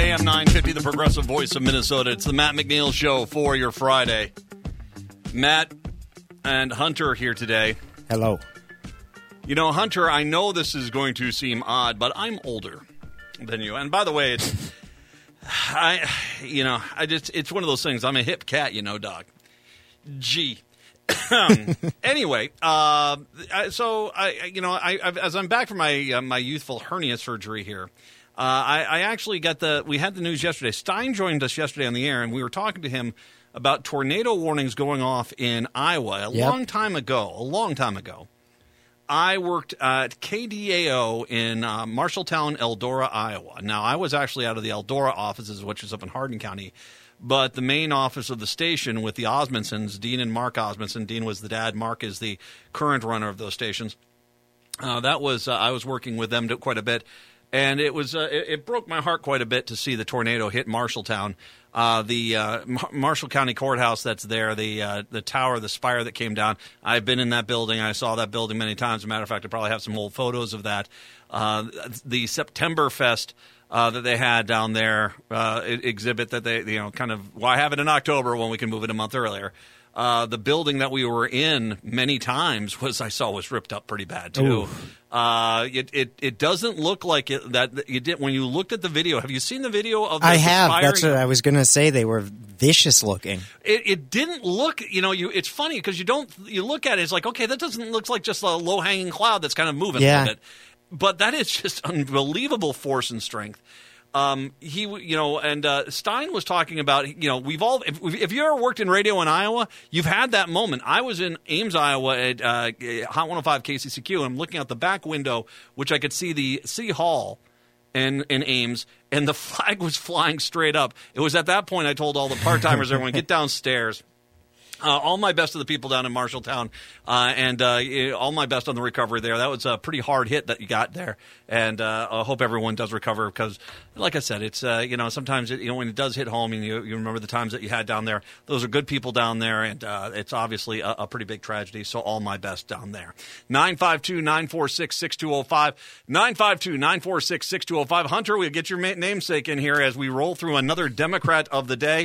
AM 950, the progressive voice of Minnesota. It's the Matt McNeil Show for your Friday. Matt and Hunter here today. Hello. You know, Hunter, I know this is going to seem odd, but I'm older than you. And by the way, it's one of those things. I'm a hip cat, you know, dog. Gee. Anyway, as I'm back from my youthful hernia surgery here, I actually we had the news yesterday. Stein joined us yesterday on the air, and we were talking to him about tornado warnings going off in Iowa a long time ago. I worked at KDAO in Marshalltown, Eldora, Iowa. Now, I was actually out of the Eldora offices, which is up in Hardin County, but the main office of the station with the Osmondsons, Dean and Mark Osmondson. Dean was the dad. Mark is the current runner of those stations. I was working with them quite a bit, and it broke my heart quite a bit to see the tornado hit Marshalltown. The Marshall County Courthouse that's there, the tower, the spire that came down. I've been in that building. I saw that building many times. As a matter of fact, I probably have some old photos of that. The September Fest that they had down there, exhibit that they, I have it in October when we can move it a month earlier. The building that we were in many times was ripped up pretty bad too. It doesn't look like that you did when you looked at the video. Have you seen the video of? I have. That's what I was going to say. They were vicious looking. It didn't look. It's funny because you look at it. It's like, okay, that doesn't look like just a low hanging cloud that's kind of moving a little bit. But that is just unbelievable force and strength. Stein was talking about, we've all, if you ever worked in radio in Iowa, you've had that moment. I was in Ames, Iowa at Hot 105 KCCQ, and I'm looking out the back window, which I could see the City Hall in Ames, and the flag was flying straight up. It was at that point I told all the part-timers, everyone, get downstairs. All my best to the people down in Marshalltown, and all my best on the recovery there. That was a pretty hard hit that you got there, and I hope everyone does recover because, like I said, it's sometimes when it does hit home and you remember the times that you had down there. Those are good people down there, and it's obviously a pretty big tragedy. So all my best down there. 952-946-6205, 952-946-6205. Hunter, we'll get your namesake in here as we roll through another Democrat of the day.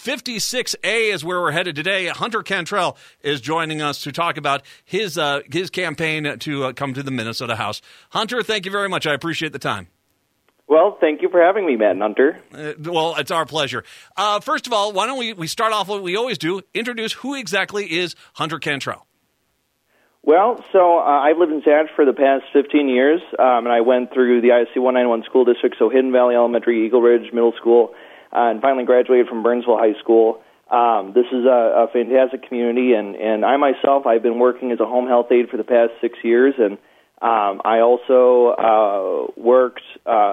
56A is where we're headed today. Hunter Cantrell is joining us to talk about his campaign to come to the Minnesota House. Hunter, thank you very much. I appreciate the time. Well, thank you for having me, Matt and Hunter. Well, it's our pleasure. First of all, why don't we start off what we always do, introduce who exactly is Hunter Cantrell. Well, so I've lived in Sash for the past 15 years, and I went through the ISC 191 school district, so Hidden Valley Elementary, Eagle Ridge Middle School, and finally graduated from Burnsville High School. This is a fantastic community, and I myself, I've been working as a home health aide for the past 6 years, and I also worked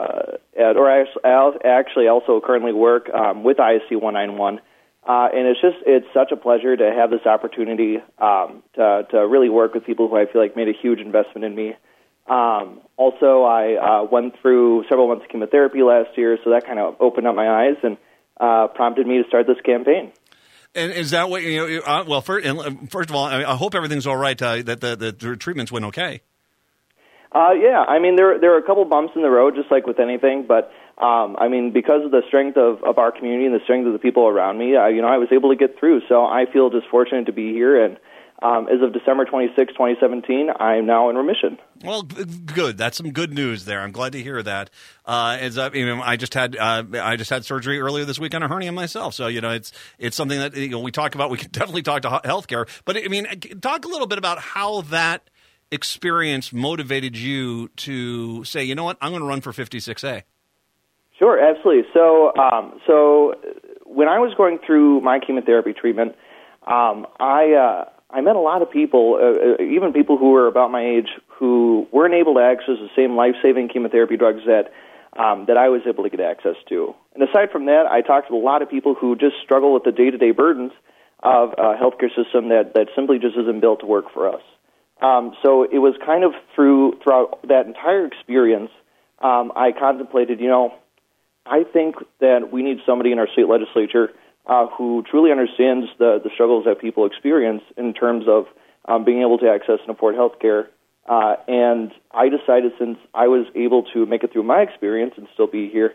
also currently work with ISC 191, and it's such a pleasure to have this opportunity to really work with people who I feel like made a huge investment in me. Also, I went through several months of chemotherapy last year, so that kind of opened up my eyes and prompted me to start this campaign. And is that what well, first of all, I hope everything's all right. That the treatments went okay. Yeah, I mean there are a couple bumps in the road, just like with anything. But I mean, because of the strength of our community and the strength of the people around me, I was able to get through. So I feel just fortunate to be here. And as of December 26, 2017, I'm now in remission. Well, good. That's some good news there. I'm glad to hear that. I just had surgery earlier this week on a hernia myself. So it's something that we talk about. We can definitely talk to healthcare. But I mean, talk a little bit about how that experience motivated you to say, you know what, I'm going to run for 56A. Sure, absolutely. So when I was going through my chemotherapy treatment, I met a lot of people, even people who were about my age, who weren't able to access the same life-saving chemotherapy drugs that I was able to get access to. And aside from that, I talked to a lot of people who just struggle with the day-to-day burdens of a healthcare system that simply just isn't built to work for us. So it was kind of throughout that entire experience, I contemplated, I think that we need somebody in our state legislature who truly understands the struggles that people experience in terms of being able to access and afford health care. And I decided, since I was able to make it through my experience and still be here,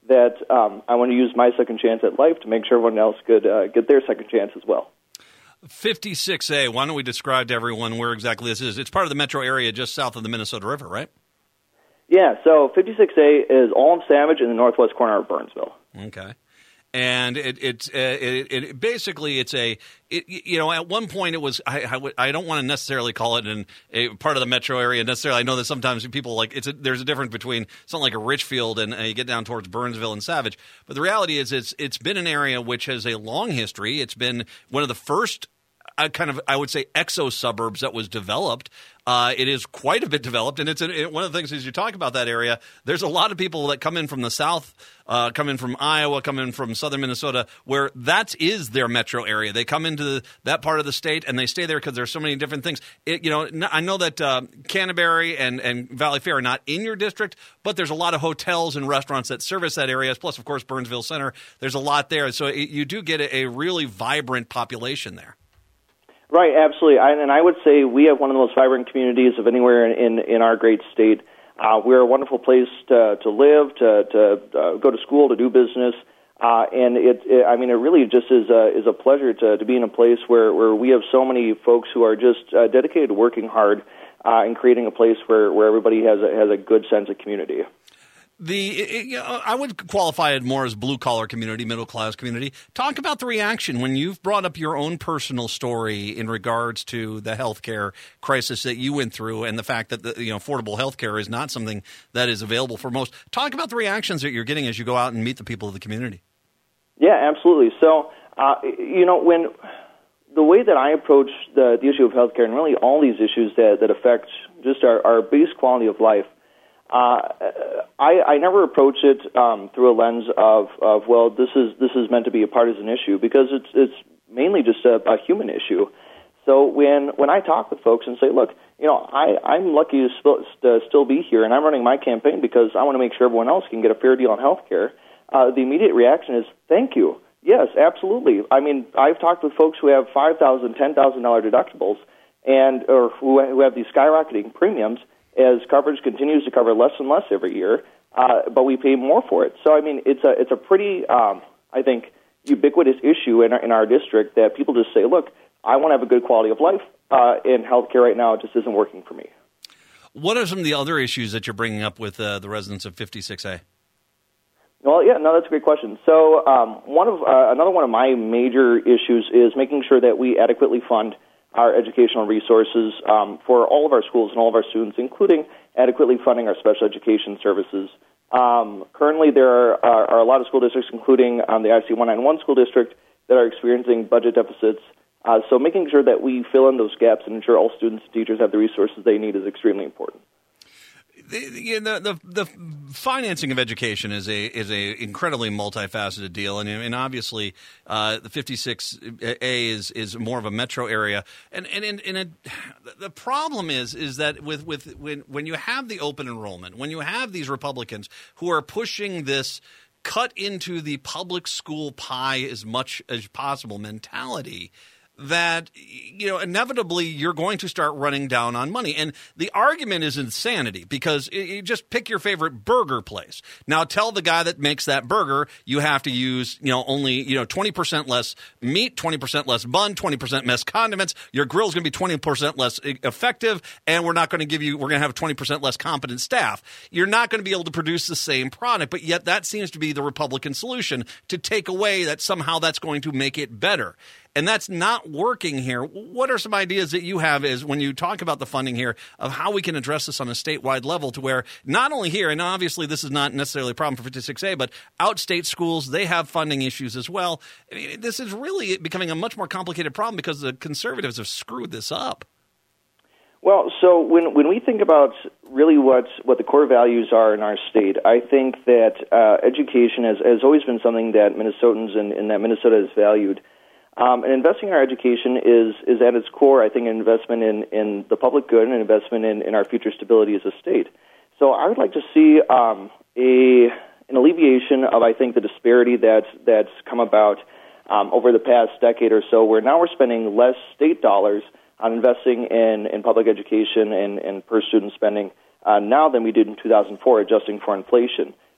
that I want to use my second chance at life to make sure everyone else could get their second chance as well. 56A, why don't we describe to everyone where exactly this is? It's part of the metro area just south of the Minnesota River, right? Yeah, so 56A is All Savage in the northwest corner of Burnsville. Okay. And it basically it's at one point it was I don't want to necessarily call it a part of the metro area necessarily. I know that sometimes people there's a difference between something like a Richfield and you get down towards Burnsville and Savage. But the reality is it's been an area which has a long history. It's been one of the first I would say exo suburbs that was developed. It is quite a bit developed, and one of the things as you talk about that area, there's a lot of people that come in from the south, come in from Iowa, come in from southern Minnesota, where that is their metro area. They come into that part of the state, and they stay there because there's so many different things. I know that Canterbury and Valley Fair are not in your district, but there's a lot of hotels and restaurants that service that area, plus, of course, Burnsville Center. There's a lot there, so you do get a really vibrant population there. Right, absolutely. And I would say we have one of the most vibrant communities of anywhere in our great state. We're a wonderful place to live, to go to school, to do business. And it really just is a pleasure to be in a place where we have so many folks who are just dedicated to working hard and creating a place where everybody has a good sense of community. I would qualify it more as blue-collar community, middle-class community. Talk about the reaction when you've brought up your own personal story in regards to the healthcare crisis that you went through and the fact that affordable healthcare is not something that is available for most. Talk about the reactions that you're getting as you go out and meet the people of the community. Yeah, absolutely. So, when the way that I approach the issue of healthcare and really all these issues that affect just our base quality of life, I never approach it through a lens of well, this is meant to be a partisan issue, because it's mainly just a human issue. So when I talk with folks and say, look, I'm lucky to still be here, and I'm running my campaign because I want to make sure everyone else can get a fair deal on health care, the immediate reaction is, thank you. Yes, absolutely. I mean, I've talked with folks who have $5,000, $10,000 deductibles or who have these skyrocketing premiums, as coverage continues to cover less and less every year, but we pay more for it. So, I mean, it's a pretty, I think, ubiquitous issue in our district that people just say, look, I want to have a good quality of life, and healthcare right now just isn't working for me. What are some of the other issues that you're bringing up with the residents of 56A? Well, yeah, no, that's a great question. So, another one of my major issues is making sure that we adequately fund our educational resources for all of our schools and all of our students, including adequately funding our special education services. Currently, there are a lot of school districts, including the IC 191 school district, that are experiencing budget deficits. So making sure that we fill in those gaps and ensure all students and teachers have the resources they need is extremely important. The financing of education is a incredibly multifaceted deal, and obviously the 56A is more of a metro area, and the problem is that when you have the open enrollment, when you have these Republicans who are pushing this cut into the public school pie as much as possible mentality, that inevitably you're going to start running down on money. And the argument is insanity, because you just pick your favorite burger place. Now tell the guy that makes that burger you have to use only 20% less meat, 20% less bun, 20% less condiments. Your grill's going to be 20% less effective, and we're going to have 20% less competent staff. You're not going to be able to produce the same product, but yet that seems to be the Republican solution, to take away that somehow that's going to make it better. And that's not working here. What are some ideas that you have is when you talk about the funding here of how we can address this on a statewide level, to where not only here, and obviously this is not necessarily a problem for 56A, but outstate schools, they have funding issues as well. I mean, this is really becoming a much more complicated problem because the conservatives have screwed this up. Well, so when we think about really what the core values are in our state, I think that education has always been something that Minnesotans and that Minnesota has valued. And investing in our education is at its core, I think, an investment in the public good and an investment in our future stability as a state. So I would like to see an alleviation of, I think, the disparity that's come about over the past decade or so, where now we're spending less state dollars on investing in public education and per student spending now than we did in 2004, adjusting for inflation.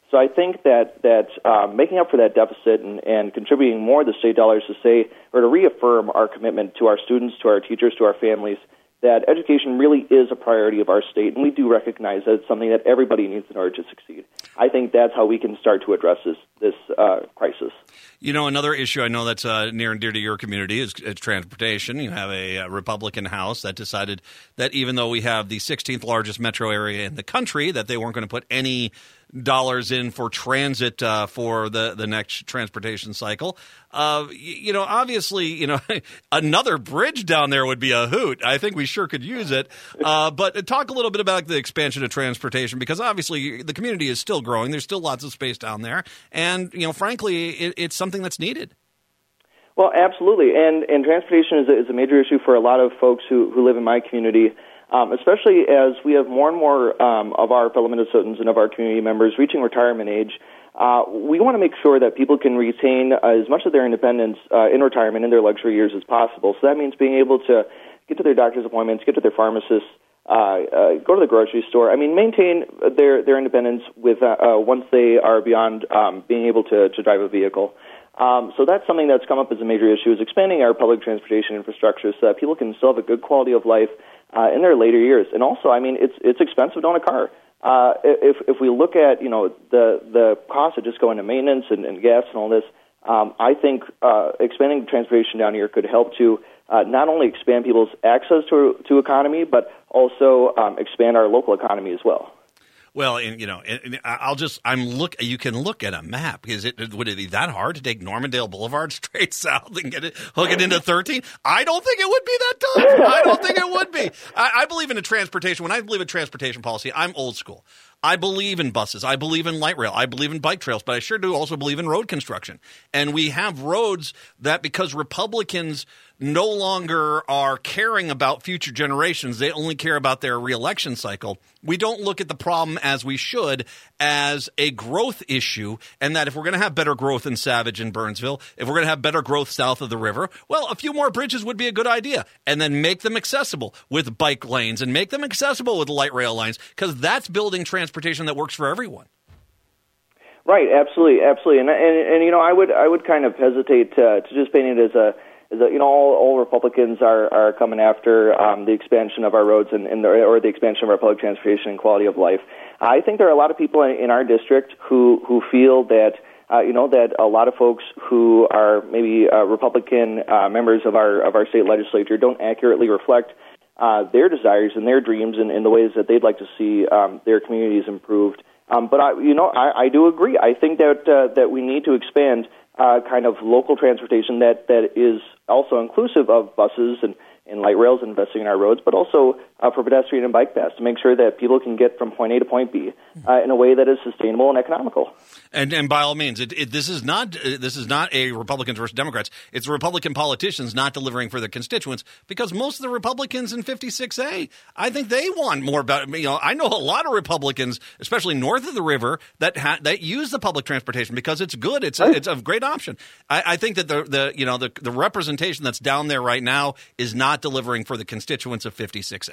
So I think that making up for that deficit and contributing more of the state dollars to say, or to reaffirm our commitment to our students, to our teachers, to our families, that education really is a priority of our state, and we do recognize that it's something that everybody needs in order to succeed. I think that's how we can start to address this crisis. You know, another issue I know that's near and dear to your community is transportation. You have a Republican House that decided that even though we have the 16th largest metro area in the country, that they weren't going to put any dollars in for transit for the next transportation cycle. Obviously, another bridge down there would be a hoot. I think we sure could use it. But talk a little bit about the expansion of transportation, because obviously the community is still growing. There's still lots of space down there. And, frankly, it's something that's needed. Well, absolutely. And transportation is a major issue for a lot of folks who live in my community. Especially as we have more and more of our fellow Minnesotans and of our community members reaching retirement age. We want to make sure that people can retain as much of their independence in retirement in their luxury years as possible. So that means being able to get to their doctor's appointments, get to their pharmacists, go to the grocery store. I mean, maintain their independence with once they are beyond being able to drive a vehicle. So that's something that's come up as a major issue, is expanding our public transportation infrastructure so that people can still have a good quality of life in their later years. And also, I mean, it's expensive to own a car. If we look at, the cost of just going to maintenance and gas and all this, I think expanding transportation down here could help to not only expand people's access to economy, but also expand our local economy as well. Well, you can look at a map. Would it be that hard to take Normandale Boulevard straight south and hook it into 13? I don't think it would be that tough. I don't think it would be. I believe in when I believe in transportation policy, I'm old school. I believe in buses. I believe in light rail. I believe in bike trails, but I sure do also believe in road construction. And we have roads that, because Republicans no longer are caring about future generations, they only care about their reelection cycle. We don't look at the problem as we should as a growth issue, and that if we're going to have better growth in Savage and Burnsville, if we're going to have better growth south of the river, well, a few more bridges would be a good idea. And then make them accessible with bike lanes and make them accessible with light rail lines, because that's building transportation that works for everyone. Right, absolutely. And I would kind of hesitate to just paint it as all Republicans are coming after the expansion of our roads or the expansion of our public transportation and quality of life. I think there are a lot of people in our district who feel that that a lot of folks who are maybe Republican members of our state legislature don't accurately reflect their desires and their dreams in the ways that they'd like to see their communities improved. But I do agree. I think that we need to expand kind of local transportation that is also inclusive of buses and light rails, investing in our roads, but also for pedestrian and bike paths to make sure that people can get from point A to point B in a way that is sustainable and economical. And by all means, this is not a Republicans versus Democrats. It's Republican politicians not delivering for their constituents, because most of the Republicans in 56A, I think they want more about. I know a lot of Republicans, especially north of the river, that use the public transportation because it's good. It's a great option. I think that the representation that's down there right now is not delivering for the constituents of 56A.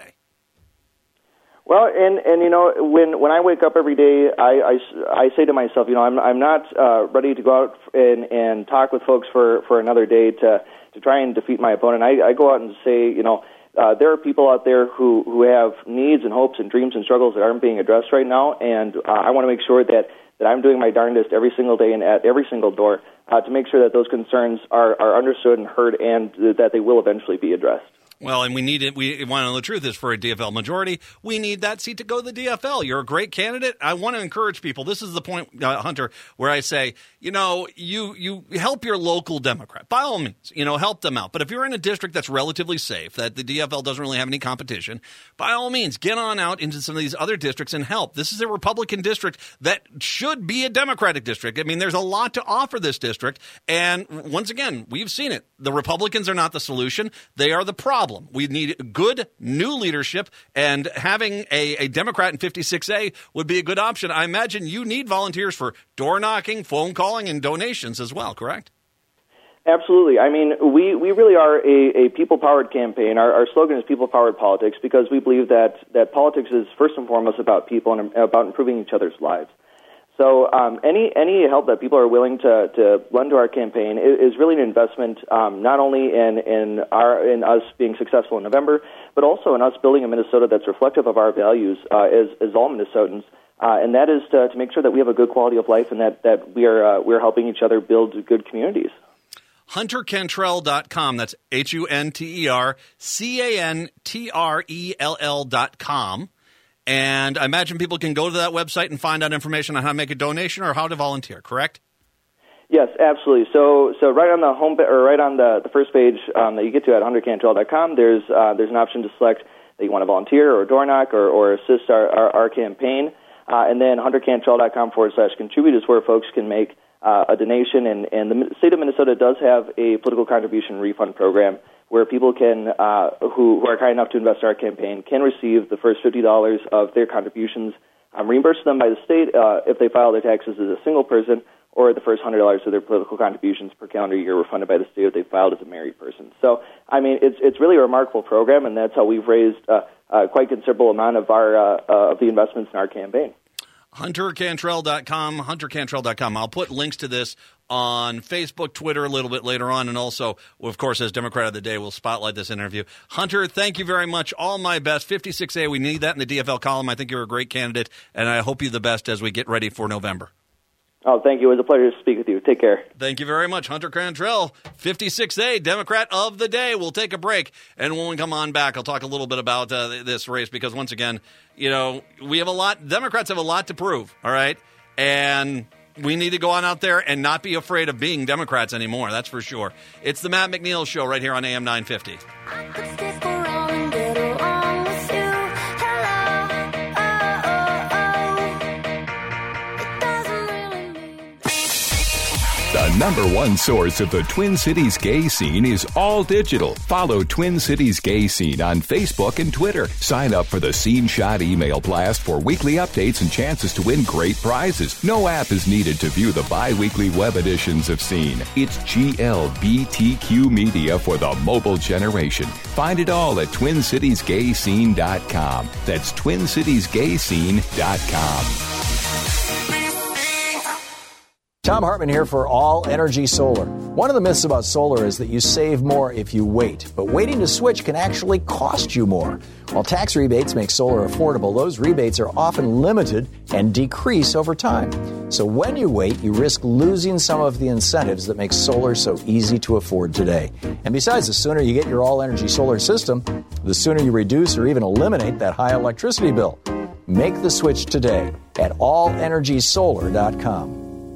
Well, and when I wake up every day, I say to myself, I'm not ready to go out and talk with folks for another day to try and defeat my opponent. I go out and say, there are people out there who have needs and hopes and dreams and struggles that aren't being addressed right now, and I want to make sure that I'm doing my darndest every single day and at every single door to make sure that those concerns are understood and heard, and that they will eventually be addressed. Well, and we need it. We want to know the truth is, for a DFL majority, we need that seat to go to the DFL. You're a great candidate. I want to encourage people. This is the point, Hunter, where I say, you help your local Democrat. By all means, help them out. But if you're in a district that's relatively safe, that the DFL doesn't really have any competition, by all means, get on out into some of these other districts and help. This is a Republican district that should be a Democratic district. I mean, there's a lot to offer this district. And once again, we've seen it. The Republicans are not the solution. They are the problem. We need good new leadership, and having a Democrat in 56A would be a good option. I imagine you need volunteers for door knocking, phone calling, and donations as well, correct? Absolutely. I mean, we really are a people-powered campaign. Our slogan is people-powered politics, because we believe that politics is first and foremost about people and about improving each other's lives. So any help that people are willing to lend to our campaign is really an investment, not only in us being successful in November, but also in us building a Minnesota that's reflective of our values as all Minnesotans. And that is to make sure that we have a good quality of life and that we're helping each other build good communities. HunterCantrell.com. That's HunterCantrell.com. And I imagine people can go to that website and find out information on how to make a donation or how to volunteer, correct? Yes, absolutely. So right on the home or right on the first page that you get to at HunterCantrell.com, there's an option to select that you want to volunteer or door knock or assist our campaign. And then HunterCantrell.com/contribute is where folks can make a donation. And the state of Minnesota does have a political contribution refund program where people can, who are kind enough to invest in our campaign, can receive the first $50 of their contributions reimbursed to them by the state if they file their taxes as a single person, or the first $100 of their political contributions per calendar year refunded by the state if they filed as a married person. So, I mean, it's really a remarkable program, and that's how we've raised quite considerable amount of of the investments in our campaign. HunterCantrell.com, HunterCantrell.com. I'll put links to this on Facebook, Twitter a little bit later on, and also, of course, as Democrat of the Day, we'll spotlight this interview. Hunter, thank you very much. All my best. 56A, we need that in the DFL column. I think you're a great candidate, and I hope you the best as we get ready for November. Oh, thank you. It was a pleasure to speak with you. Take care. Thank you very much. Hunter Cantrell, 56A, Democrat of the Day. We'll take a break, and when we come on back, I'll talk a little bit about this race because, once again, you know, we have a lot – Democrats have a lot to prove, all right? And we need to go on out there and not be afraid of being Democrats anymore, that's for sure. It's the Matt McNeil Show right here on AM 950. I could stay for all and get along with you. The number one source of the Twin Cities gay scene is all digital. Follow Twin Cities Gay Scene on Facebook and Twitter. Sign up for the Scene Shot email blast for weekly updates and chances to win great prizes. No app is needed to view the bi-weekly web editions of Scene. It's GLBTQ media for the mobile generation. Find it all at TwinCitiesGayScene.com. That's TwinCitiesGayScene.com. Tom Hartman here for All Energy Solar. One of the myths about solar is that you save more if you wait, but waiting to switch can actually cost you more. While tax rebates make solar affordable, those rebates are often limited and decrease over time. So when you wait, you risk losing some of the incentives that make solar so easy to afford today. And besides, the sooner you get your All Energy Solar system, the sooner you reduce or even eliminate that high electricity bill. Make the switch today at allenergysolar.com.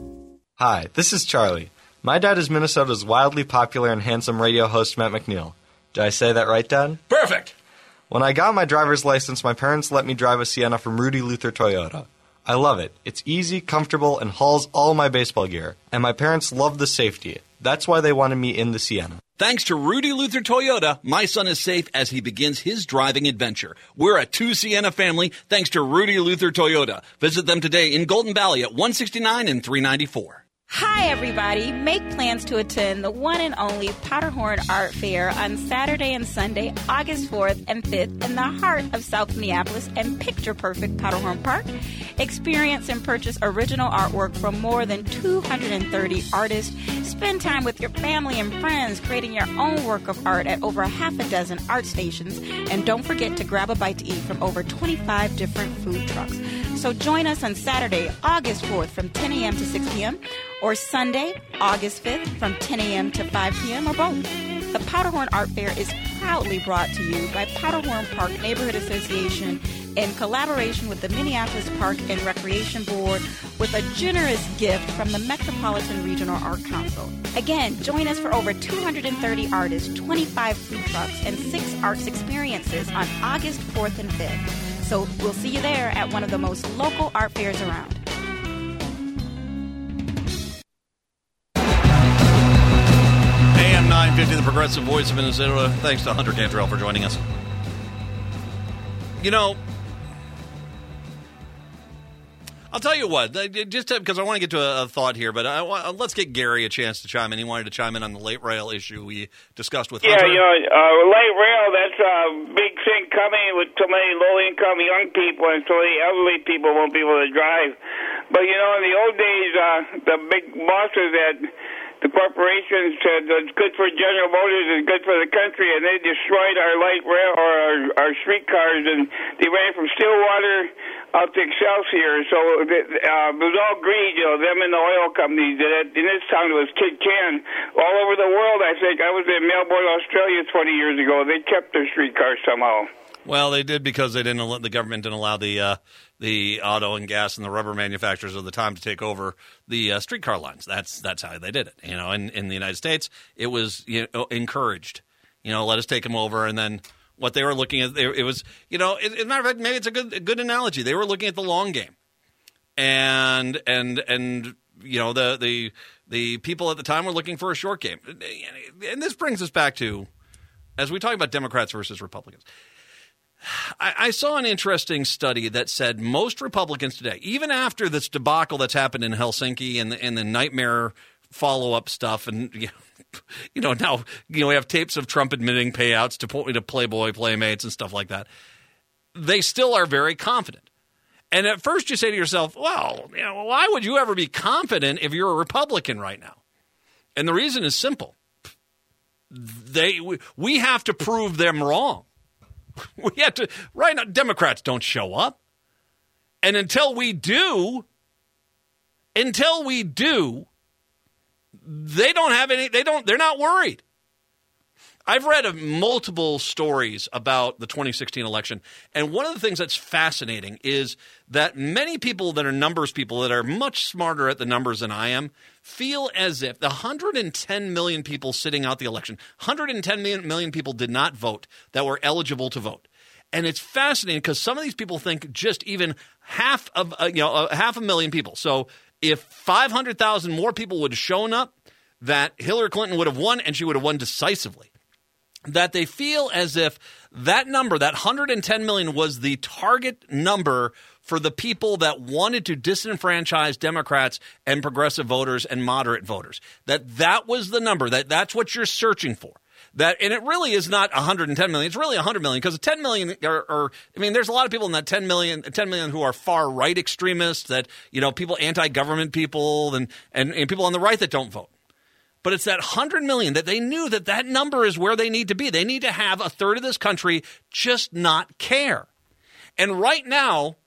Hi, this is Charlie. My dad is Minnesota's wildly popular and handsome radio host, Matt McNeil. Did I say that right, Dad? Perfect! When I got my driver's license, my parents let me drive a Sienna from Rudy Luther Toyota. I love it. It's easy, comfortable, and hauls all my baseball gear. And my parents love the safety. That's why they wanted me in the Sienna. Thanks to Rudy Luther Toyota, my son is safe as he begins his driving adventure. We're a two Sienna family thanks to Rudy Luther Toyota. Visit them today in Golden Valley at 169 and 394. Hi, everybody. Make plans to attend the one and only Powderhorn Art Fair on Saturday and Sunday, August 4th and 5th in the heart of South Minneapolis and picture-perfect Powderhorn Park. Experience and purchase original artwork from more than 230 artists. Spend time with your family and friends creating your own work of art at over a half a dozen art stations. And don't forget to grab a bite to eat from over 25 different food trucks. So join us on Saturday, August 4th from 10 a.m. to 6 p.m. or Sunday, August 5th from 10 a.m. to 5 p.m. or both. The Powderhorn Art Fair is proudly brought to you by Powderhorn Park Neighborhood Association in collaboration with the Minneapolis Park and Recreation Board with a generous gift from the Metropolitan Regional Art Council. Again, join us for over 230 artists, 25 food trucks, and 6 arts experiences on August 4th and 5th. So we'll see you there at one of the most local art fairs around. AM 950, the progressive voice of Minnesota. Thanks to Hunter Cantrell for joining us. You know, I'll tell you what, just because I want to get to a thought here, but let's get Gary a chance to chime in. He wanted to chime in on the late rail issue we discussed with Hunter. Light rail, that's a big thing coming with so many low-income young people and so many elderly people won't be able to drive. But, in the old days, the big bosses at the corporations said it's good for General Motors, it's good for the country, and they destroyed our light rail or our streetcars, and they ran from Stillwater out to Excelsior. So it was all greed, them and the oil companies. In this town, it was Kid Can. All over the world, I think. I was in Melbourne, Australia 20 years ago. They kept their streetcars somehow. Well, they did because the government didn't allow the auto and gas and the rubber manufacturers of the time to take over the streetcar lines. That's how they did it. In the United States, it was encouraged. Let us take them over, and then what they were looking at, it was as a matter of fact, maybe it's a good analogy. They were looking at the long game, and the people at the time were looking for a short game, and this brings us back to, as we talk about Democrats versus Republicans. I saw an interesting study that said most Republicans today, even after this debacle that's happened in Helsinki and the nightmare follow-up stuff, and now we have tapes of Trump admitting payouts to Playboy playmates and stuff like that. They still are very confident. And at first you say to yourself, well, why would you ever be confident if you're a Republican right now? And the reason is simple. We have to prove them wrong. We have to. Right now, Democrats don't show up. And until we do, they don't have any, they're not worried. I've read multiple stories about the 2016 election, and one of the things that's fascinating is that many people that are numbers people that are much smarter at the numbers than I am feel as if the 110 million people sitting out the election, 110 million people did not vote that were eligible to vote. And it's fascinating because some of these people think just even half a million people. So if 500,000 more people would have shown up, that Hillary Clinton would have won, and she would have won decisively. That they feel as if that number, that 110 million, was the target number for the people that wanted to disenfranchise Democrats and progressive voters and moderate voters. That was the number. That's what you're searching for. And it really is not 110 million. It's really 100 million because 10 million there's a lot of people in that 10 million who are far right extremists, that, people, anti-government people and people on the right that don't vote. But it's that 100 million that they knew that number is where they need to be. They need to have a third of this country just not care. And right now,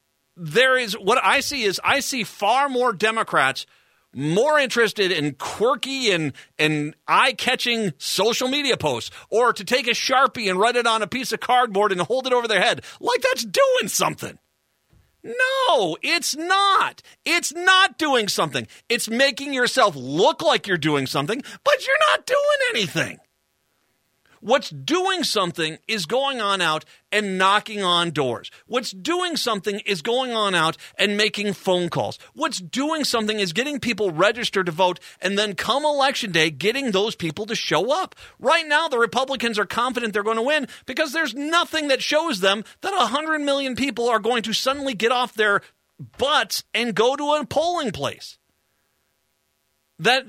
I see far more Democrats more interested in quirky and eye-catching social media posts, or to take a Sharpie and write it on a piece of cardboard and hold it over their head like that's doing something. No, it's not. It's not doing something. It's making yourself look like you're doing something, but you're not doing anything. What's doing something is going on out and knocking on doors. What's doing something is going on out and making phone calls. What's doing something is getting people registered to vote, and then come election day, getting those people to show up. Right now, the Republicans are confident they're going to win because there's nothing that shows them that 100 million people are going to suddenly get off their butts and go to a polling place. There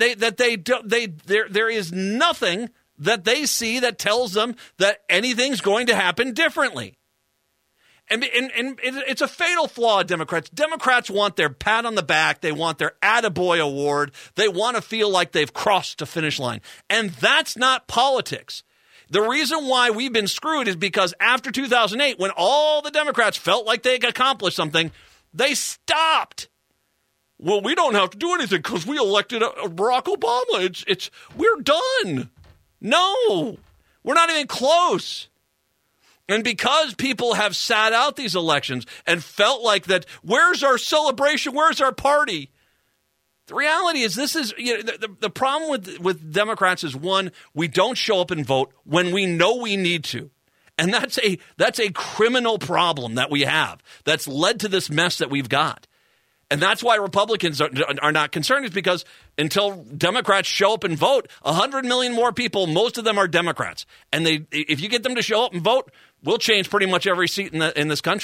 is nothing that they see that tells them that anything's going to happen differently. And it's a fatal flaw, Democrats. Democrats want their pat on the back. They want their attaboy award. They want to feel like they've crossed the finish line. And that's not politics. The reason why we've been screwed is because after 2008, when all the Democrats felt like they accomplished something, they stopped. Well, we don't have to do anything because we elected Barack Obama. We're done. No, we're not even close. And because people have sat out these elections and felt like that, where's our celebration? Where's our party? The reality is the problem with Democrats is, one, we don't show up and vote when we know we need to. And that's a criminal problem that we have that's led to this mess that we've got. And that's why Republicans are not concerned, is because until Democrats show up and vote, 100 million more people, most of them are Democrats. And if you get them to show up and vote, we'll change pretty much every seat in this country.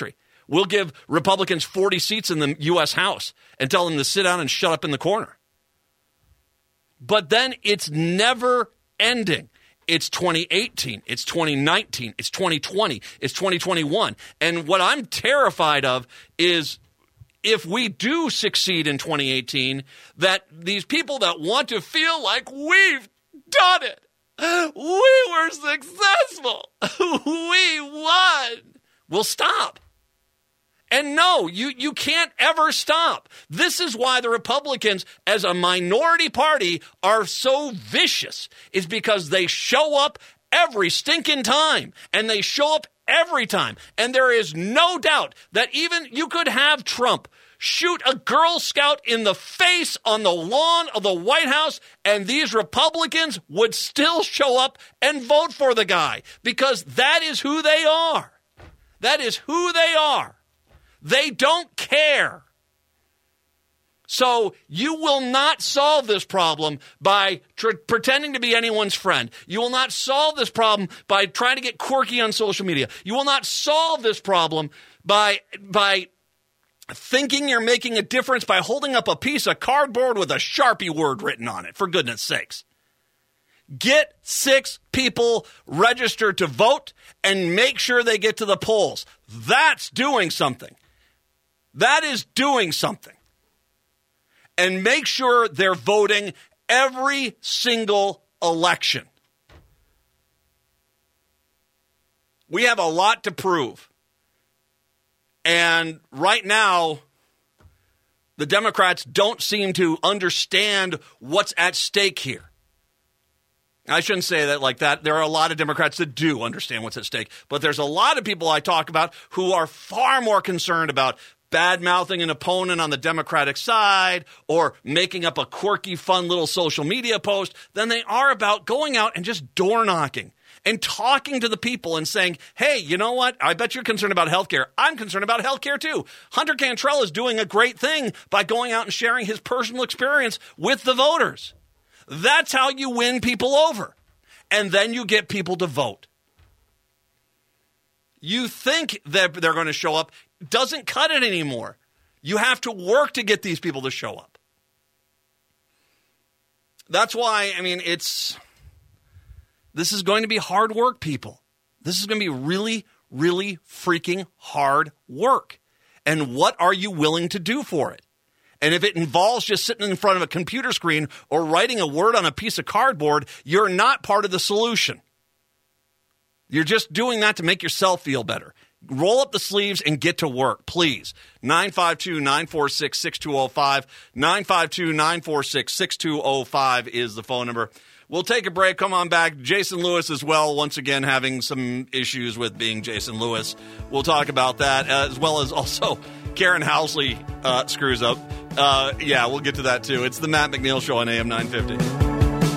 We'll give Republicans 40 seats in the U.S. House and tell them to sit down and shut up in the corner. But then it's never ending. It's 2018, it's 2019, it's 2020, it's 2021. And what I'm terrified of is if we do succeed in 2018, that these people that want to feel like we've done it, we were successful, we won, will stop. And no, you can't ever stop. This is why the Republicans, as a minority party, are so vicious, is because they show up every stinking time, and they show up every time. And there is no doubt that even you could have Trump shoot a Girl Scout in the face on the lawn of the White House, and these Republicans would still show up and vote for the guy, because that is who they are. That is who they are. They don't care. So you will not solve this problem by pretending to be anyone's friend. You will not solve this problem by trying to get quirky on social media. You will not solve this problem by thinking you're making a difference by holding up a piece of cardboard with a Sharpie word written on it, for goodness sakes. Get 6 people registered to vote and make sure they get to the polls. That's doing something. That is doing something. And make sure they're voting every single election. We have a lot to prove. And right now, the Democrats don't seem to understand what's at stake here. I shouldn't say that like that. There are a lot of Democrats that do understand what's at stake. But there's a lot of people I talk about who are far more concerned about bad-mouthing an opponent on the Democratic side or making up a quirky, fun little social media post than they are about going out and just door-knocking and talking to the people and saying, hey, you know what? I bet you're concerned about health care. I'm concerned about health care too. Hunter Cantrell is doing a great thing by going out and sharing his personal experience with the voters. That's how you win people over. And then you get people to vote. You think that they're going to show up. Doesn't cut it anymore. You have to work to get these people to show up. That's why, this is going to be hard work, people. This is going to be really, really freaking hard work. And what are you willing to do for it? And if it involves just sitting in front of a computer screen or writing a word on a piece of cardboard, you're not part of the solution. You're just doing that to make yourself feel better. Roll up the sleeves and get to work, please. 952-946-6205. 952-946-6205 is the phone number. We'll take a break. Come on back. Jason Lewis as well, once again having some issues with being Jason Lewis. We'll talk about that, as well as also Karen Housley screws up. We'll get to that too. It's the Matt McNeil Show on AM 950.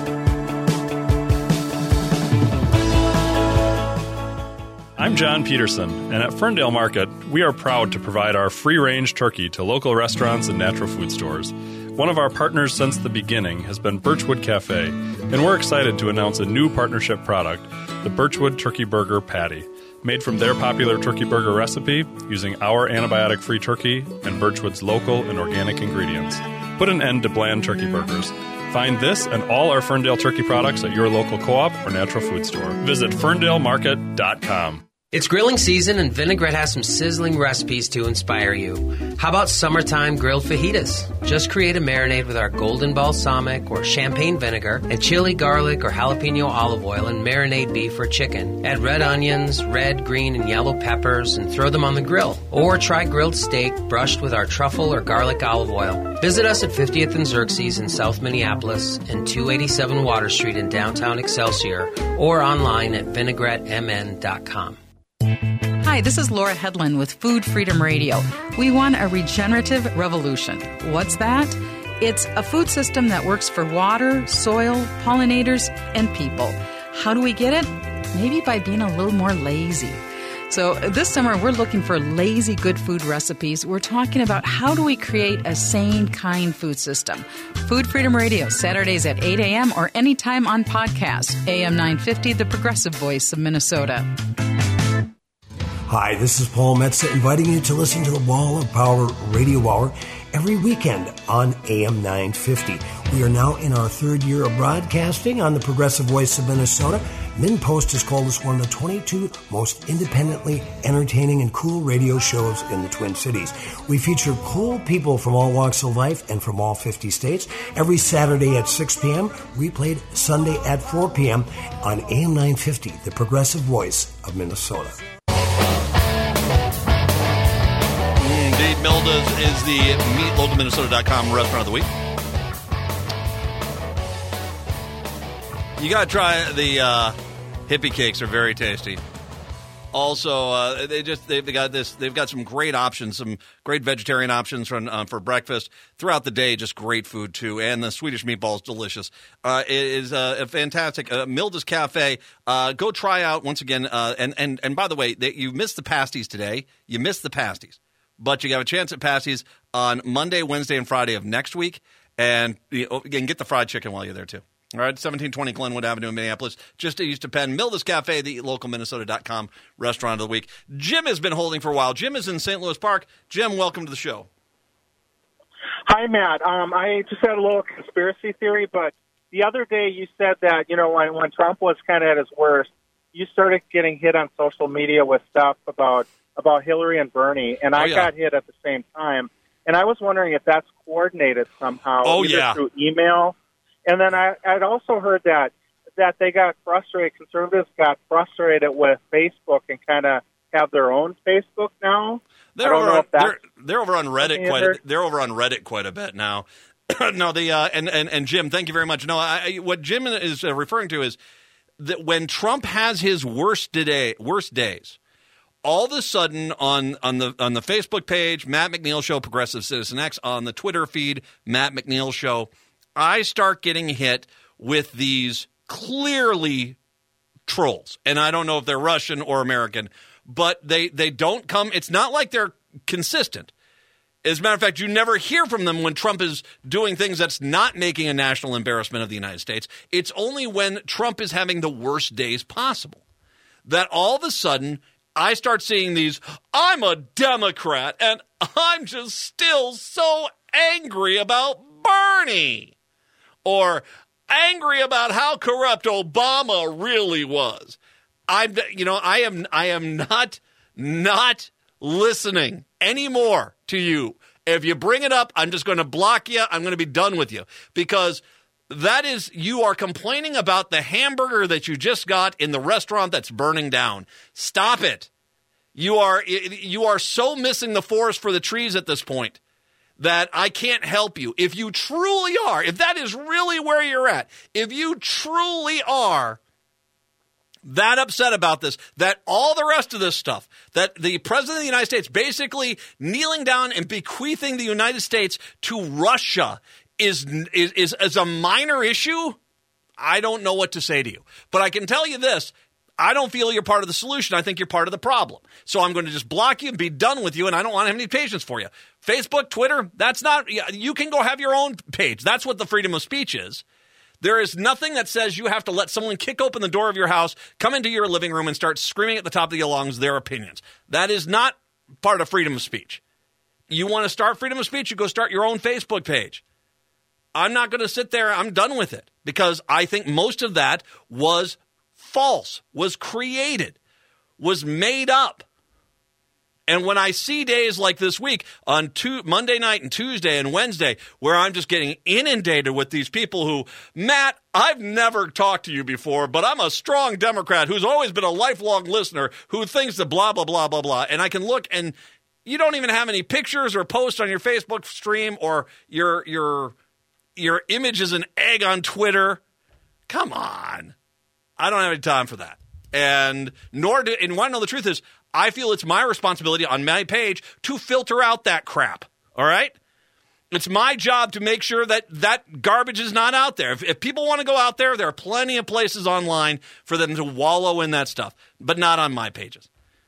I'm John Peterson, and at Ferndale Market, we are proud to provide our free-range turkey to local restaurants and natural food stores. One of our partners since the beginning has been Birchwood Cafe, and we're excited to announce a new partnership product, the Birchwood Turkey Burger Patty, made from their popular turkey burger recipe using our antibiotic-free turkey and Birchwood's local and organic ingredients. Put an end to bland turkey burgers. Find this and all our Ferndale turkey products at your local co-op or natural food store. Visit ferndalemarket.com. It's grilling season, and Vinaigrette has some sizzling recipes to inspire you. How about summertime grilled fajitas? Just create a marinade with our golden balsamic or champagne vinegar and chili, garlic, or jalapeno olive oil and marinade beef or chicken. Add red onions, red, green, and yellow peppers and throw them on the grill. Or try grilled steak brushed with our truffle or garlic olive oil. Visit us at 50th and Xerxes in South Minneapolis and 287 Water Street in downtown Excelsior or online at vinaigrettemn.com. Hi, this is Laura Headland with Food Freedom Radio. We want a regenerative revolution. What's that? It's a food system that works for water, soil, pollinators, and people. How do we get it? Maybe by being a little more lazy. So this summer, we're looking for lazy good food recipes. We're talking about how do we create a sane, kind food system. Food Freedom Radio, Saturdays at 8 a.m. or anytime on podcast. AM 950, the progressive voice of Minnesota. Hi, this is Paul Metza inviting you to listen to the Wall of Power Radio Hour every weekend on AM 950. We are now in our third year of broadcasting on the Progressive Voice of Minnesota. MinnPost has called us one of the 22 most independently entertaining and cool radio shows in the Twin Cities. We feature cool people from all walks of life and from all 50 states every Saturday at 6 p.m., replayed Sunday at 4 p.m. on AM 950, the Progressive Voice of Minnesota. Indeed, Milda's is the MeetLocalMinnesota.com restaurant of the week. You got to try the hippie cakes; are very tasty. Also, they've got some great options, some great vegetarian options for breakfast throughout the day. Just great food too, and the Swedish meatballs delicious. It is a fantastic Milda's Cafe. Go try out once again. And by the way, you missed the pasties today. You missed the pasties. But you have a chance at pasties on Monday, Wednesday, and Friday of next week. And you can get the fried chicken while you're there, too. All right, 1720 Glenwood Avenue in Minneapolis. Just east of Penn. Milda's Cafe, the localminnesota.com restaurant of the week. Jim has been holding for a while. Jim is in St. Louis Park. Jim, welcome to the show. Hi, Matt. I just had a little conspiracy theory, but the other day you said that, when Trump was kind of at his worst, you started getting hit on social media with stuff about Hillary and Bernie, and I got hit at the same time. And I was wondering if that's coordinated somehow, either through email. And then I'd also heard that they got frustrated, conservatives got frustrated with Facebook and kind of have their own Facebook now. They're over on Reddit they're over on Reddit quite a bit now. No, and Jim, thank you very much. No, what Jim is referring to is that when Trump has his worst days, all of a sudden on the Facebook page, Matt McNeil Show, Progressive Citizen X, on the Twitter feed, Matt McNeil Show, I start getting hit with these clearly trolls. And I don't know if they're Russian or American, but they don't come. It's not like they're consistent. As a matter of fact, you never hear from them when Trump is doing things that's not making a national embarrassment of the United States. It's only when Trump is having the worst days possible that all of a sudden I start seeing these, I'm a Democrat, and I'm just still so angry about Bernie. Or angry about how corrupt Obama really was. I am not listening anymore to you. If you bring it up, I'm just going to block you. I'm going to be done with you. Because you are complaining about the hamburger that you just got in the restaurant that's burning down. Stop it. You are so missing the forest for the trees at this point that I can't help you. If you truly are, if that is really where you're at, if you truly are that upset about this, that all the rest of this stuff, that the President of the United States basically kneeling down and bequeathing the United States to Russia is a minor issue, I don't know what to say to you. But I can tell you this. I don't feel you're part of the solution. I think you're part of the problem. So I'm going to just block you and be done with you, and I don't want to have any patience for you. Facebook, Twitter, that's not – you can go have your own page. That's what the freedom of speech is. There is nothing that says you have to let someone kick open the door of your house, come into your living room, and start screaming at the top of your lungs their opinions. That is not part of freedom of speech. You want to start freedom of speech, you go start your own Facebook page. I'm not going to sit there. I'm done with it because I think most of that was false, was created, was made up. And when I see days like this week on Monday night and Tuesday and Wednesday where I'm just getting inundated with these people who, Matt, I've never talked to you before, but I'm a strong Democrat who's always been a lifelong listener who thinks that blah, blah, blah, blah, blah. And I can look and you don't even have any pictures or posts on your Facebook stream or your image is an egg on Twitter. Come on. I don't have any time for that. And want to know the truth is, I feel it's my responsibility on my page to filter out that crap. All right? It's my job to make sure that garbage is not out there. If people want to go out there, there are plenty of places online for them to wallow in that stuff, but not on my pages.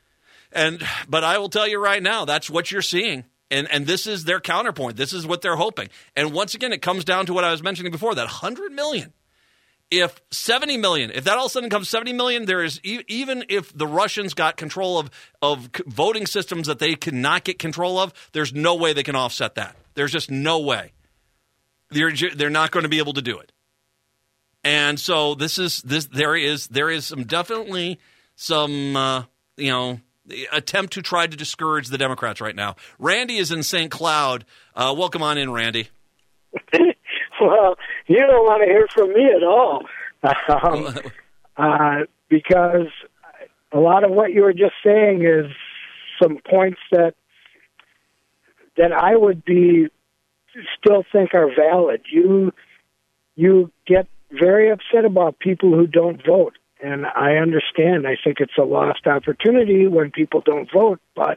But I will tell you right now, that's what you're seeing. And this is their counterpoint. This is what they're hoping. And once again, it comes down to what I was mentioning before, that $100 million. if 70 million, if that all of a sudden comes 70 million, there is even if the Russians got control of voting systems that they cannot get control of, there's no way they can offset that. There's just no way. They're not going to be able to do it. And so there is definitely some attempt to try to discourage the Democrats right now. Randy is in St. Cloud. Welcome on in, Randy. Well, you don't want to hear from me at all, because a lot of what you were just saying is some points that I would still think are valid. You get very upset about people who don't vote, and I understand. I think it's a lost opportunity when people don't vote. But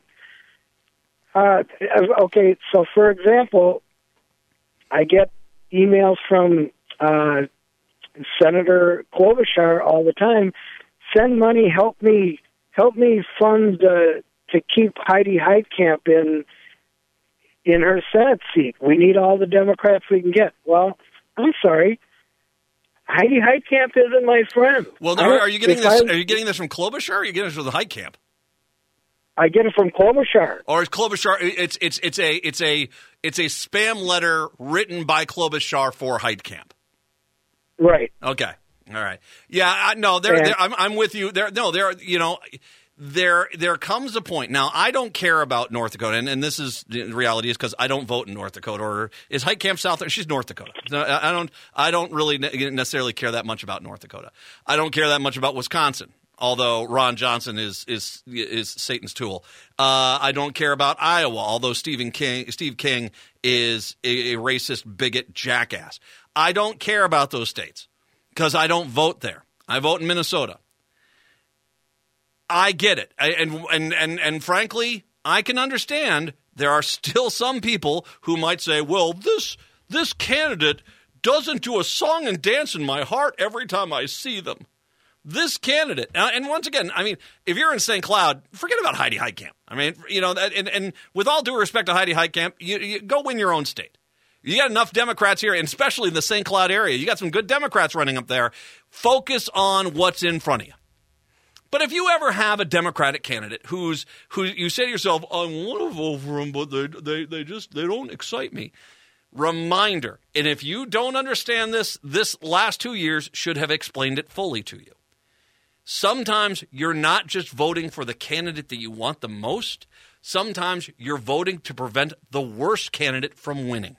okay, so for example, I get emails from Senator Klobuchar all the time. Send money, help me fund to keep Heidi Heitkamp in her Senate seat. We need all the Democrats we can get. Well, I'm sorry, Heidi Heitkamp isn't my friend. Well, are you getting this? Are you getting this from Klobuchar? Or are you getting this from the Heitkamp? I get it from Klobuchar. Or is Klobuchar? It's a spam letter written by Klobuchar for Heitkamp. Right. Okay. All right. Yeah. I'm with you. There comes a point. Now, I don't care about North Dakota, and this is the reality is because I don't vote in North Dakota. Or is Heitkamp South? She's North Dakota. I don't really necessarily care that much about North Dakota. I don't care that much about Wisconsin. Although Ron Johnson is Satan's tool. I don't care about Iowa, although Steve King is a racist, bigot, jackass. I don't care about those states because I don't vote there. I vote in Minnesota. I get it. And frankly, I can understand there are still some people who might say, well, this candidate doesn't do a song and dance in my heart every time I see them. This candidate, and once again, I mean, if you're in St. Cloud, forget about Heidi Heitkamp. I mean, and with all due respect to Heidi Heitkamp, you go win your own state. You got enough Democrats here, and especially in the St. Cloud area. You got some good Democrats running up there. Focus on what's in front of you. But if you ever have a Democratic candidate who you say to yourself, I want to vote for them, but they don't excite me. Reminder, and if you don't understand this last 2 years should have explained it fully to you. Sometimes you're not just voting for the candidate that you want the most. Sometimes you're voting to prevent the worst candidate from winning.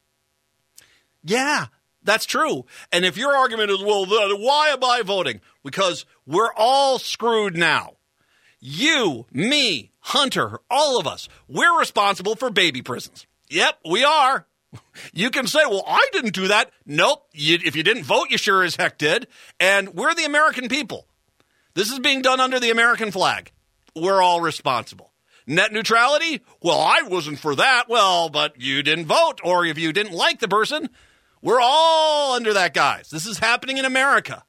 Yeah, that's true. And if your argument is, well, then why am I voting? Because we're all screwed now. You, me, Hunter, all of us, we're responsible for baby prisons. Yep, we are. You can say, well, I didn't do that. Nope. If you didn't vote, you sure as heck did. And we're the American people. This is being done under the American flag. We're all responsible. Net neutrality? Well, I wasn't for that. Well, but you didn't vote, or if you didn't like the person, we're all under that, guys. This is happening in America.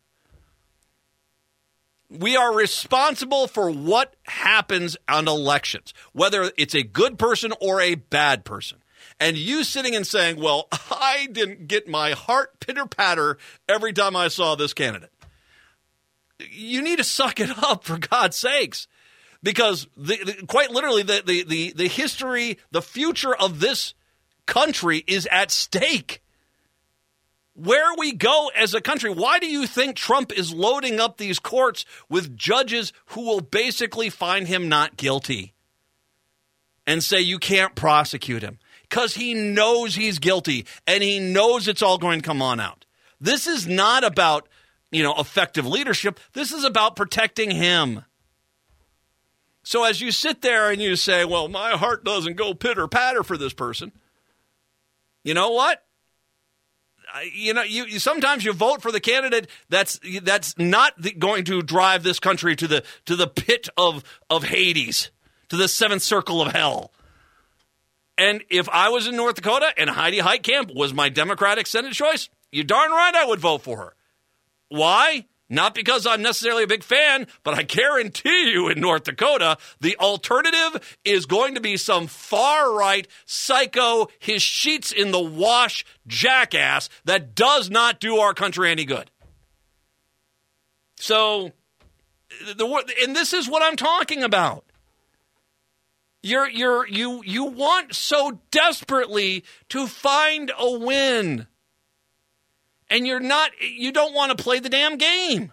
We are responsible for what happens on elections, whether it's a good person or a bad person. And you sitting and saying, well, I didn't get my heart pitter-patter every time I saw this candidate. You need to suck it up, for God's sakes, because quite literally the history, the future of this country is at stake. Where we go as a country, why do you think Trump is loading up these courts with judges who will basically find him not guilty and say you can't prosecute him? Because he knows he's guilty and he knows it's all going to come on out. This is not about effective leadership. This is about protecting him. So as you sit there and you say, well, my heart doesn't go pitter-patter for this person, you know what? You sometimes you vote for the candidate that's not going to drive this country to the pit of Hades, to the seventh circle of hell. And if I was in North Dakota and Heidi Heitkamp was my Democratic Senate choice, you darn right I would vote for her. Why? Not because I'm necessarily a big fan, but I guarantee you in North Dakota, the alternative is going to be some far-right psycho, his sheets in the wash jackass that does not do our country any good. So, and this is what I'm talking about. You want so desperately to find a win. And you don't want to play the damn game.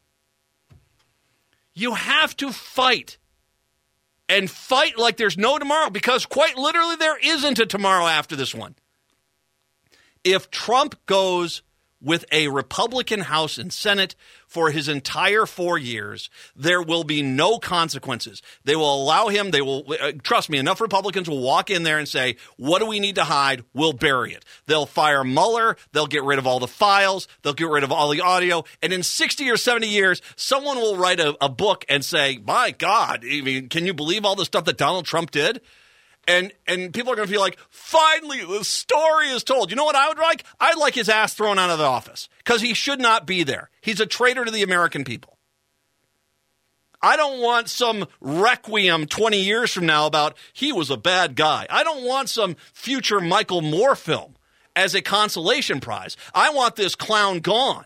You have to fight. And fight like there's no tomorrow, because quite literally there isn't a tomorrow after this one. If Trump goes with a Republican House and Senate for his entire 4 years, there will be no consequences. They will allow him, trust me, enough Republicans will walk in there and say, what do we need to hide? We'll bury it. They'll fire Mueller, they'll get rid of all the files, they'll get rid of all the audio, and in 60 or 70 years, someone will write a book and say, my God, I mean, can you believe all the stuff that Donald Trump did? And people are going to feel like, finally, the story is told. You know what I would like? I'd like his ass thrown out of the office, because he should not be there. He's a traitor to the American people. I don't want some requiem 20 years from now about he was a bad guy. I don't want some future Michael Moore film as a consolation prize. I want this clown gone.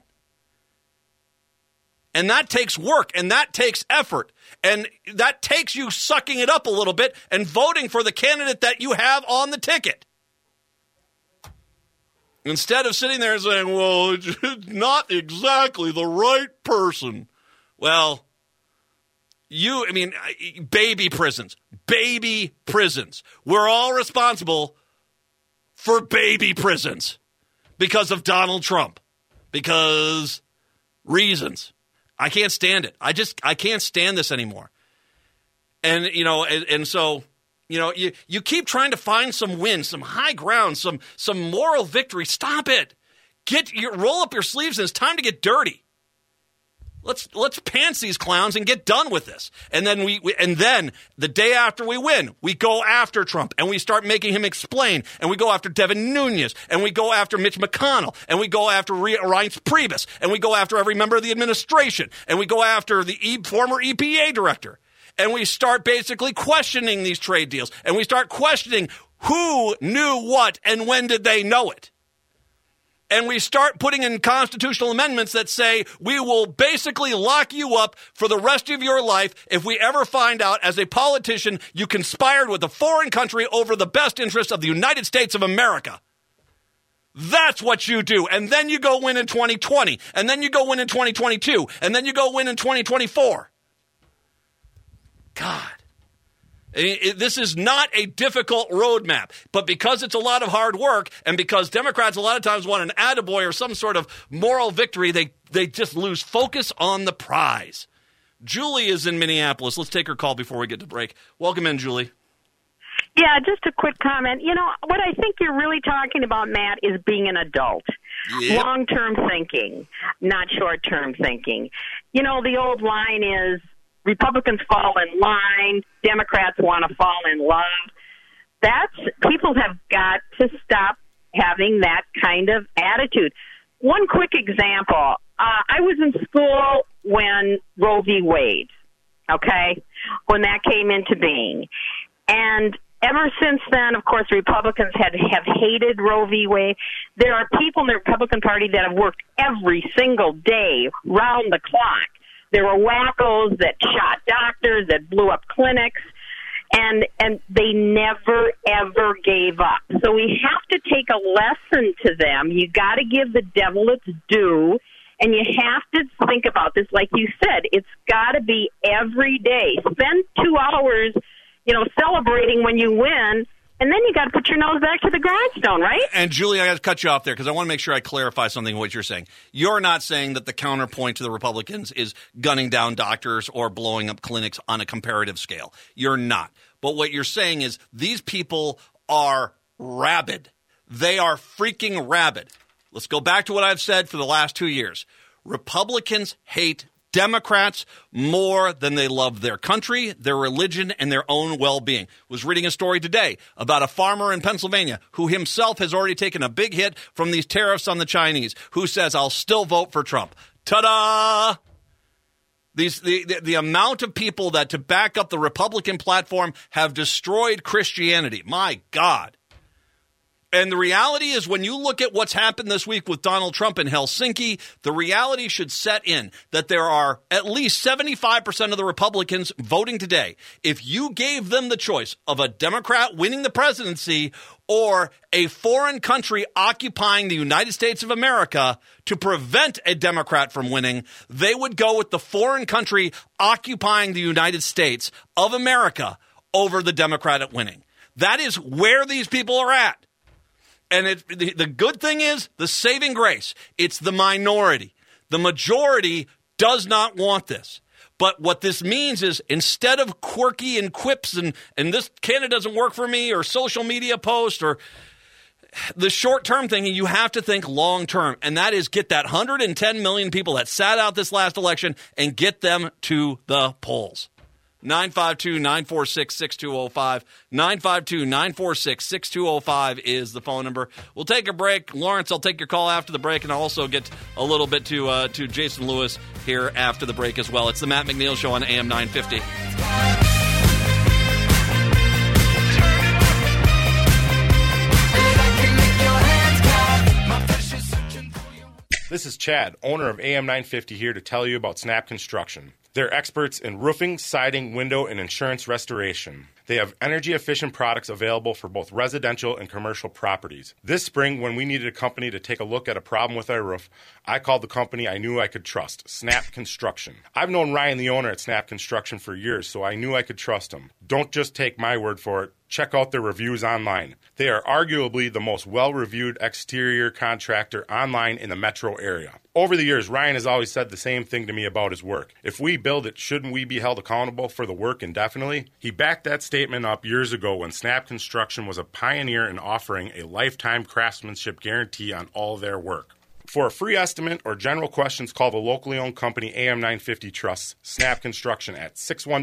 And that takes work, and that takes effort, and that takes you sucking it up a little bit and voting for the candidate that you have on the ticket. Instead of sitting there and saying, well, it's not exactly the right person. Well, baby prisons. Baby prisons. We're all responsible for baby prisons because of Donald Trump. Because reasons. I can't stand it. I can't stand this anymore. And, so, you keep trying to find some win, some high ground, some moral victory. Stop it. Roll up your sleeves, and it's time to get dirty. Let's pants these clowns and get done with this. And then then the day after we win, we go after Trump and we start making him explain. And we go after Devin Nunes, and we go after Mitch McConnell, and we go after Reince Priebus, and we go after every member of the administration, and we go after the former EPA director. And we start basically questioning these trade deals, and we start questioning who knew what and when did they know it. And we start putting in constitutional amendments that say we will basically lock you up for the rest of your life if we ever find out as a politician you conspired with a foreign country over the best interest of the United States of America. That's what you do. And then you go win in 2020. And then you go win in 2022. And then you go win in 2024. God. This is not a difficult roadmap, but because it's a lot of hard work, and because Democrats a lot of times want an attaboy or some sort of moral victory, they just lose focus on the prize. Julie is in Minneapolis. Let's take her call before we get to break. Welcome in, Julie. Yeah, just a quick comment. What I think you're really talking about, Matt, is being an adult. Yep. Long-term thinking, not short-term thinking. The old line is, Republicans fall in line, Democrats want to fall in love. People have got to stop having that kind of attitude. One quick example. I was in school when Roe v. Wade, when that came into being. And ever since then, of course, Republicans have hated Roe v. Wade. There are people in the Republican Party that have worked every single day, round the clock. There were wackos that shot doctors, that blew up clinics, and they never, ever gave up. So we have to take a lesson to them. You got to give the devil its due, and you have to think about this. Like you said, it's got to be every day. Spend 2 hours, celebrating when you win, and then you got to put your nose back to the grindstone, right? And, Julie, I got to cut you off there because I want to make sure I clarify something what you're saying. You're not saying that the counterpoint to the Republicans is gunning down doctors or blowing up clinics on a comparative scale. You're not. But what you're saying is these people are rabid. They are freaking rabid. Let's go back to what I've said for the last 2 years. Republicans hate Democrats more than they love their country, their religion, and their own well-being. Was reading a story today about a farmer in Pennsylvania who himself has already taken a big hit from these tariffs on the Chinese, who says, I'll still vote for Trump. Ta-da! The amount of people that to back up the Republican platform have destroyed Christianity. My God. And the reality is, when you look at what's happened this week with Donald Trump in Helsinki, the reality should set in that there are at least 75% of the Republicans voting today. If you gave them the choice of a Democrat winning the presidency or a foreign country occupying the United States of America to prevent a Democrat from winning, they would go with the foreign country occupying the United States of America over the Democrat winning. That is where these people are at. And the good thing is, the saving grace, it's the minority. The majority does not want this. But what this means is, instead of quirky and quips and this Canada doesn't work for me, or social media post, or the short-term thing, you have to think long-term. And that is, get that 110 million people that sat out this last election and get them to the polls. 952-946-6205. 952-946-6205 is the phone number. We'll take a break. Lawrence, I'll take your call after the break, and I'll also get a little bit to Jason Lewis here after the break as well. It's the Matt McNeil Show on AM 950. This is Chad, owner of AM 950, here to tell you about Snap Construction. They're experts in roofing, siding, window, and insurance restoration. They have energy-efficient products available for both residential and commercial properties. This spring, when we needed a company to take a look at a problem with our roof, I called the company I knew I could trust, Snap Construction. I've known Ryan, the owner at Snap Construction, for years, so I knew I could trust him. Don't just take my word for it. Check out their reviews online. They are arguably the most well-reviewed exterior contractor online in the metro area. Over the years, Ryan has always said the same thing to me about his work. If we build it, shouldn't we be held accountable for the work indefinitely? He backed that statement up years ago when Snap Construction was a pioneer in offering a lifetime craftsmanship guarantee on all their work. For a free estimate or general questions, call the locally owned company AM 950 Trust, Snap Construction, at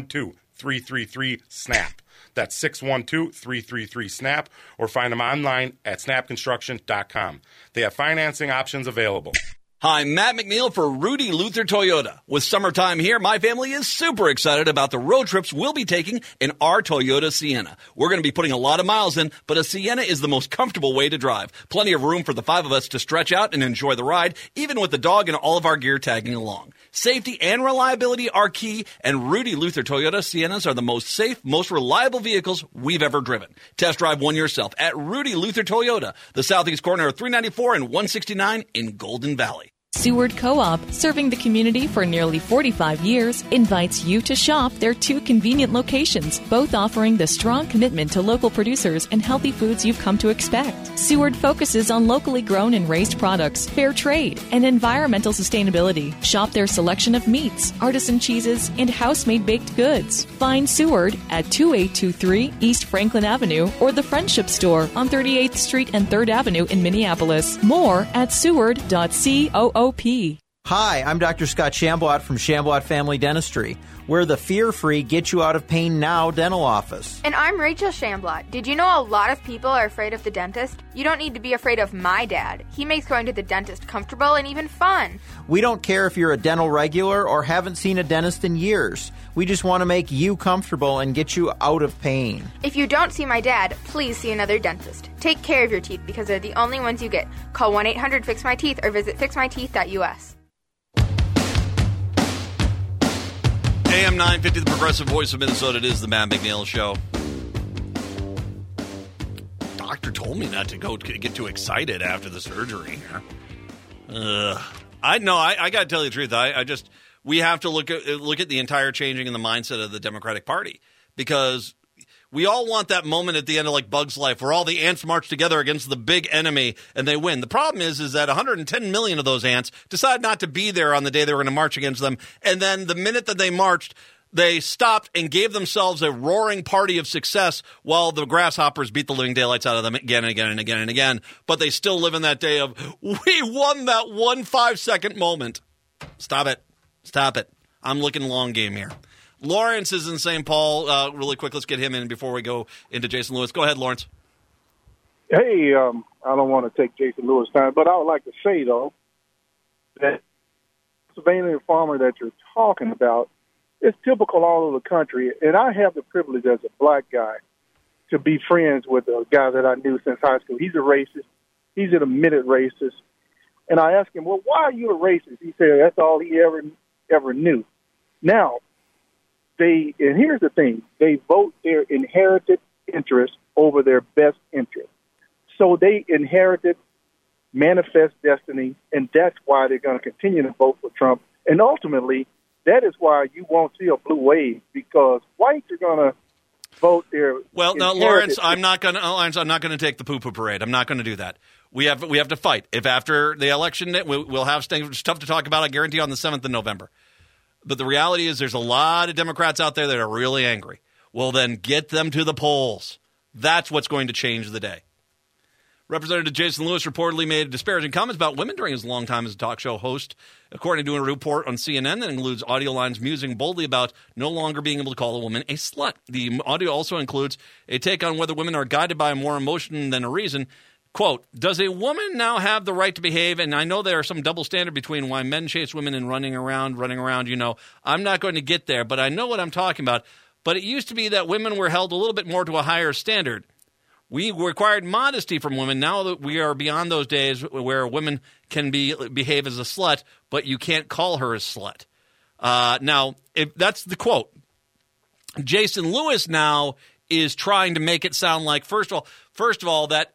612-333-SNAP. That's 612-333-SNAP, or find them online at snapconstruction.com. They have financing options available. Hi, Matt McNeil for Rudy Luther Toyota. With summertime here, my family is super excited about the road trips we'll be taking in our Toyota Sienna. We're going to be putting a lot of miles in, but a Sienna is the most comfortable way to drive. Plenty of room for the five of us to stretch out and enjoy the ride, even with the dog and all of our gear tagging along. Safety and reliability are key, and Rudy Luther Toyota Siennas are the most safe, most reliable vehicles we've ever driven. Test drive one yourself at Rudy Luther Toyota, the southeast corner of 394 and 169 in Golden Valley. Seward Co-op, serving the community for nearly 45 years, invites you to shop their two convenient locations, both offering the strong commitment to local producers and healthy foods you've come to expect. Seward focuses on locally grown and raised products, fair trade, and environmental sustainability. Shop their selection of meats, artisan cheeses, and house-made baked goods. Find Seward at 2823 East Franklin Avenue or the Friendship Store on 38th Street and 3rd Avenue in Minneapolis. More at seward.coop. Hi, I'm Dr. Scott Shamblot from Shamblot Family Dentistry. We're the fear-free, get-you-out-of-pain-now dental office. And I'm Rachel Shamblot. Did you know a lot of people are afraid of the dentist? You don't need to be afraid of my dad. He makes going to the dentist comfortable and even fun. We don't care if you're a dental regular or haven't seen a dentist in years. We just want to make you comfortable and get you out of pain. If you don't see my dad, please see another dentist. Take care of your teeth because they're the only ones you get. Call 1-800-FIX-MY-TEETH or visit fixmyteeth.us. AM 950, the progressive voice of Minnesota. It is the Matt McNeil Show. Doctor told me not to get too excited after the surgery. I got to tell you the truth. We have to look at the entire changing in the mindset of the Democratic Party, because we all want that moment at the end of like Bug's Life where all the ants march together against the big enemy and they win. The problem is that 110 million of those ants decide not to be there on the day they were going to march against them. And then the minute that they marched, they stopped and gave themselves a roaring party of success while the grasshoppers beat the living daylights out of them again and again and again and again. But they still live in that day of, we won that 1 5-second moment. Stop it. Stop it. I'm looking long game here. Lawrence is in St. Paul. Really quick, let's get him in before we go into Jason Lewis. Go ahead, Lawrence. Hey, I don't want to take Jason Lewis' time, but I would like to say, though, that the Pennsylvania farmer that you're talking about is typical all over the country, and I have the privilege as a black guy to be friends with a guy that I knew since high school. He's a racist. He's an admitted racist. And I asked him, well, why are you a racist? He said that's all he ever knew. Now, and here's the thing, they vote their inherited interest over their best interest. So they inherited manifest destiny, and that's why they're going to continue to vote for Trump. And ultimately, that is why you won't see a blue wave, because whites are going to vote their. Well, no, Lawrence, I'm not going to take the poo-poo parade. I'm not going to do that. We have to fight. If after the election, we'll have stuff to talk about, I guarantee, on the 7th of November. But the reality is there's a lot of Democrats out there that are really angry. Well, then get them to the polls. That's what's going to change the day. Representative Jason Lewis reportedly made disparaging comments about women during his long time as a talk show host, according to a report on CNN that includes audio lines musing boldly about no longer being able to call a woman a slut. The audio also includes a take on whether women are guided by more emotion than a reason. Quote, does a woman now have the right to behave? And I know there are some double standard between why men chase women and running around, you know. I'm not going to get there, but I know what I'm talking about. But it used to be that women were held a little bit more to a higher standard. We required modesty from women. Now that we are beyond those days where women can behave as a slut, but you can't call her a slut. Now, if that's the quote. Jason Lewis now is trying to make it sound like, first of all, that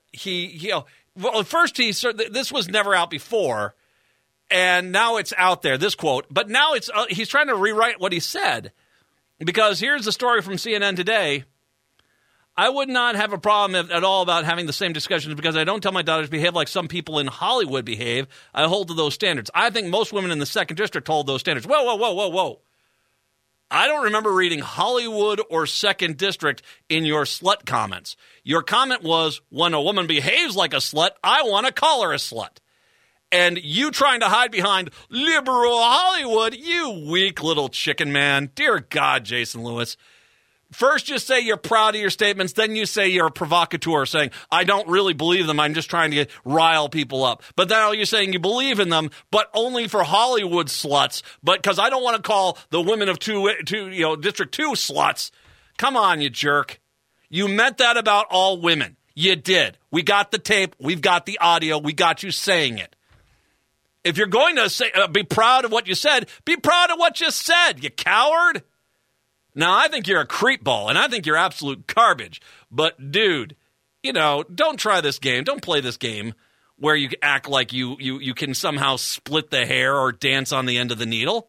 this was never out before, and now it's out there, this quote. But now he's trying to rewrite what he said, because here's the story from CNN today. I would not have a problem at all about having the same discussions, because I don't tell my daughters behave like some people in Hollywood behave. I hold to those standards. I think most women in the 2nd District hold those standards. Whoa. I don't remember reading Hollywood or 2nd District in your slut comments. Your comment was, when a woman behaves like a slut, I want to call her a slut. And you trying to hide behind liberal Hollywood, you weak little chicken man. Dear God, Jason Lewis. First you say you're proud of your statements, then you say you're a provocateur, saying, I don't really believe them, I'm just trying to rile people up. But now you're saying you believe in them, but only for Hollywood sluts, but because I don't want to call the women of District 2 sluts. Come on, you jerk. You meant that about all women. You did. We got the tape, we've got the audio, we got you saying it. If you're going to be proud of what you said, be proud of what you said, you coward. Now, I think you're a creepball, and I think you're absolute garbage. But, dude, don't try this game. Don't play this game where you act like you can somehow split the hair or dance on the end of the needle.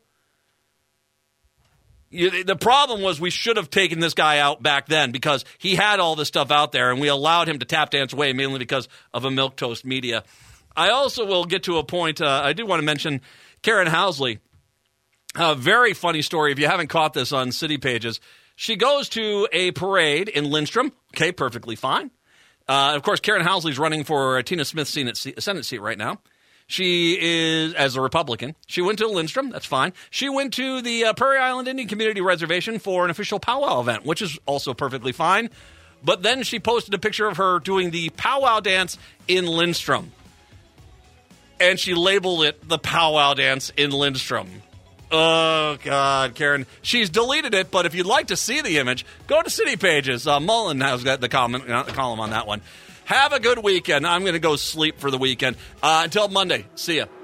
The problem was we should have taken this guy out back then, because he had all this stuff out there, and we allowed him to tap dance away, mainly because of a milquetoast media. I also will get to a point, I do want to mention Karen Housley. A very funny story, if you haven't caught this on City Pages. She goes to a parade in Lindstrom. Okay, perfectly fine. Of course, Karen Housley's running for Tina Smith's Senate seat right now. She is, as a Republican. She went to Lindstrom. That's fine. She went to the Prairie Island Indian Community Reservation for an official powwow event, which is also perfectly fine. But then she posted a picture of her doing the powwow dance in Lindstrom. And she labeled it the powwow dance in Lindstrom. Oh, God, Karen. She's deleted it, but if you'd like to see the image, go to City Pages. Mullen has got the column on that one. Have a good weekend. I'm going to go sleep for the weekend. Until Monday. See ya.